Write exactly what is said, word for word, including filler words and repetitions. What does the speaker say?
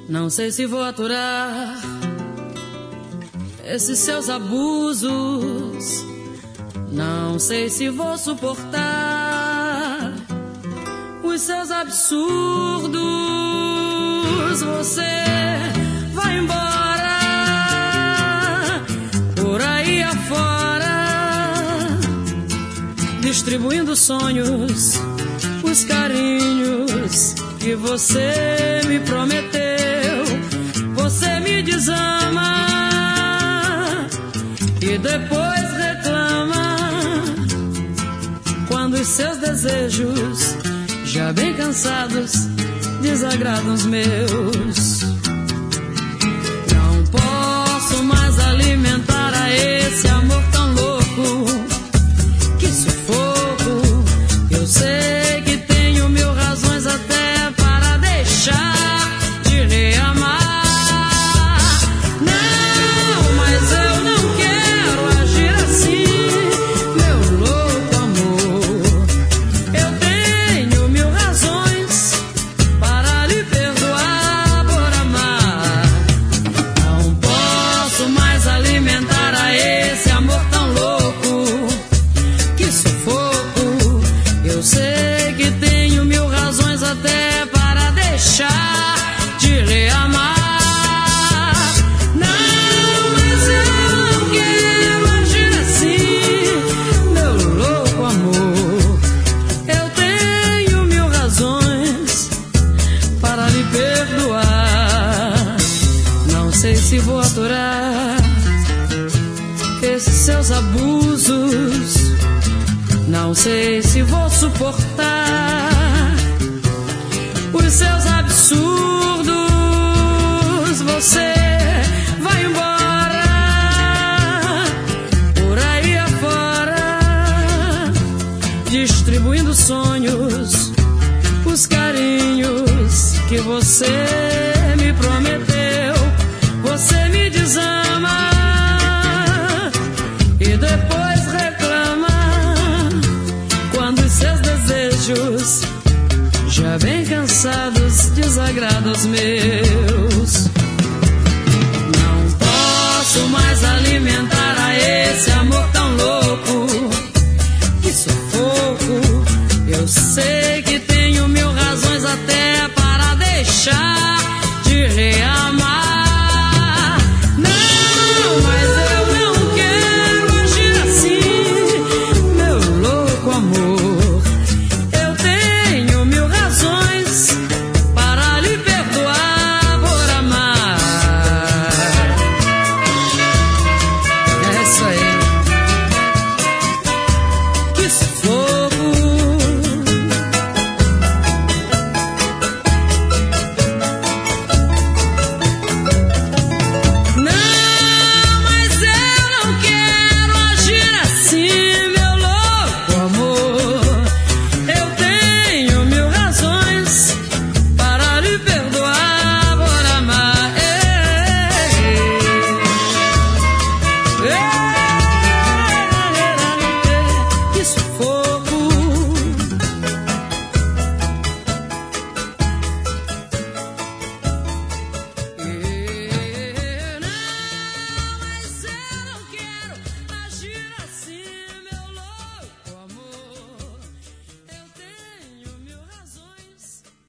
Não sei se vou aturar esses seus abusos. Não sei se vou suportar os seus absurdos. Você vai embora por aí afora, distribuindo sonhos, os carinhos que você me prometeu. Você me desama e depois reclama quando os seus desejos, já bem cansados, desagradam os meus. Não posso mais alimentar a esse amor tão louco. Que sufoco. Eu sei que tenho mil razões até para deixar de lhe amar. Não, mas eu não quero agir assim, meu louco amor. Eu tenho mil razões para lhe perdoar por amar. Não posso mais alimentar a esse amor tão louco. Que sufoco. Eu sei que tenho mil razões até para deixar de lhe amar. Não, mas eu não quero agir assim, meu louco amor. Eu tenho mil razões para lhe perdoar. Não sei se vou aturar esses seus abusos. Não sei se vou suportar os seus absurdos. Você vai embora por aí afora, distribuindo sonhos, os carinhos que você me prometeu. Você me desama e depois reclama quando os seus desejos, já bem cansados, desagradam os meus.